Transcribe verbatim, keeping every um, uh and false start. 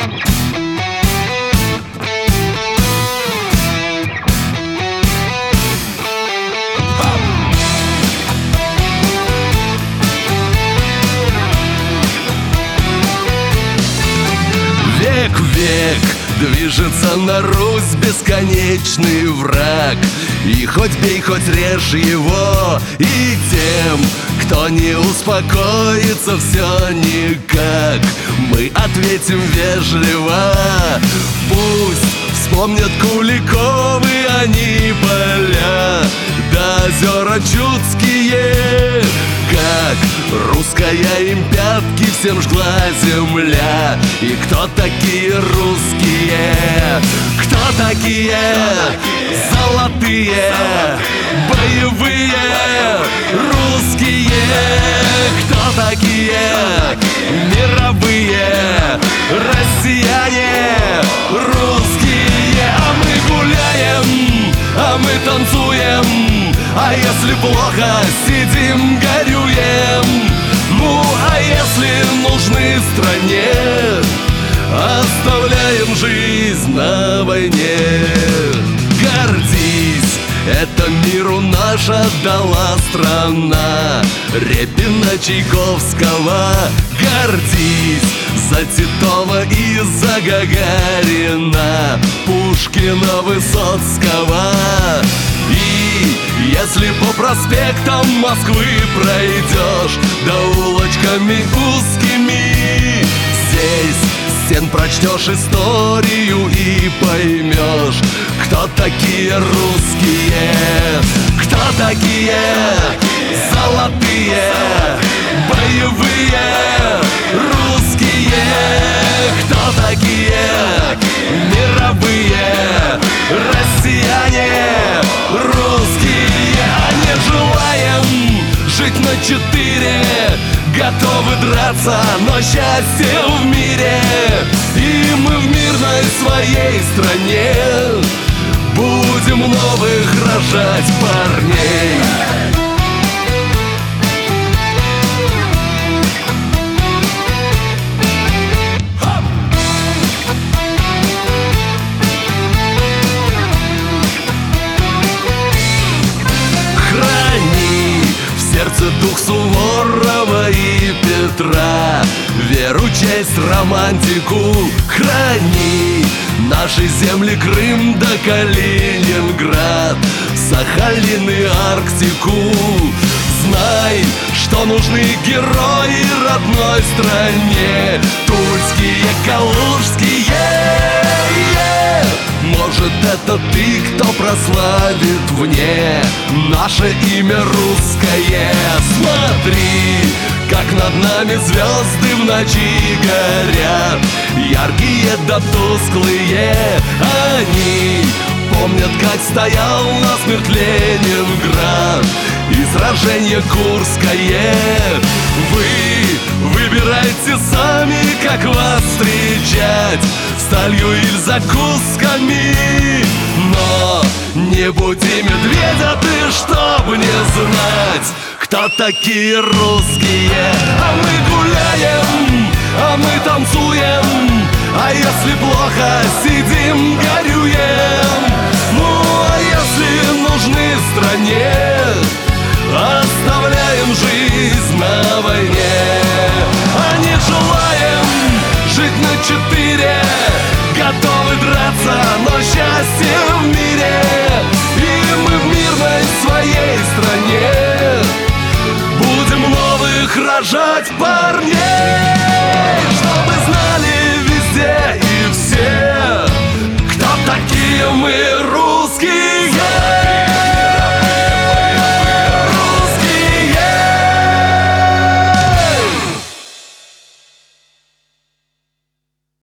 Век в век движется на Русь бесконечный враг, и хоть бей, хоть режь его, и тем, кто не успокоится, все никак. Мы ответим вежливо, пусть вспомнят Куликовы они поля, да озера чудские, как русская им пятки всем жгла земля. И кто такие русские? Кто такие? Золотые, боевые русские. Кто такие? Мировые россияне русские. А мы гуляем, а мы танцуем, а если плохо, сидим, горюем. Ну, а если нужны стране, оставляем жизнь на войне. Гордись, это миру наша дала страна Репина, Чайковского. Гордись за Титова и за Гагарина, Пушкина, Высоцкого. И если по проспектам Москвы пройдешь, да улочками узкими, здесь стен прочтешь историю и поймешь, кто такие русские, кто такие золотые, боевые русские, кто такие мировые россияне русские. А не желаем жить на четыре, готовы драться, но счастье в мире. И мы в мирной своей стране будем новых рожать парней. Сердце дух Суворова и Петра, веру, честь, романтику храни. Наши земли Крым да Калининград, Сахалин и Арктику. Знай, что нужны герои родной стране, тульские, калужские. Может, это ты, кто прославит вне наше имя русское. Смотри, как над нами звезды в ночи горят, яркие да тусклые. Они помнят, как стоял насмерть Ленинград и сражение Курское. Вы выбирайте сами, как вас встречать, сталью или закусками. Но не буди медведя ты, чтоб не знать, кто такие русские. А мы гуляем, а мы танцуем, а если плохо, сидим, горюем. Ну, а если нужны стране, оставляем жизнь на войне. А не желаем жить на четыре, готовы драться, но счастье в мире. И мы в мирной своей стране будем новых рожать.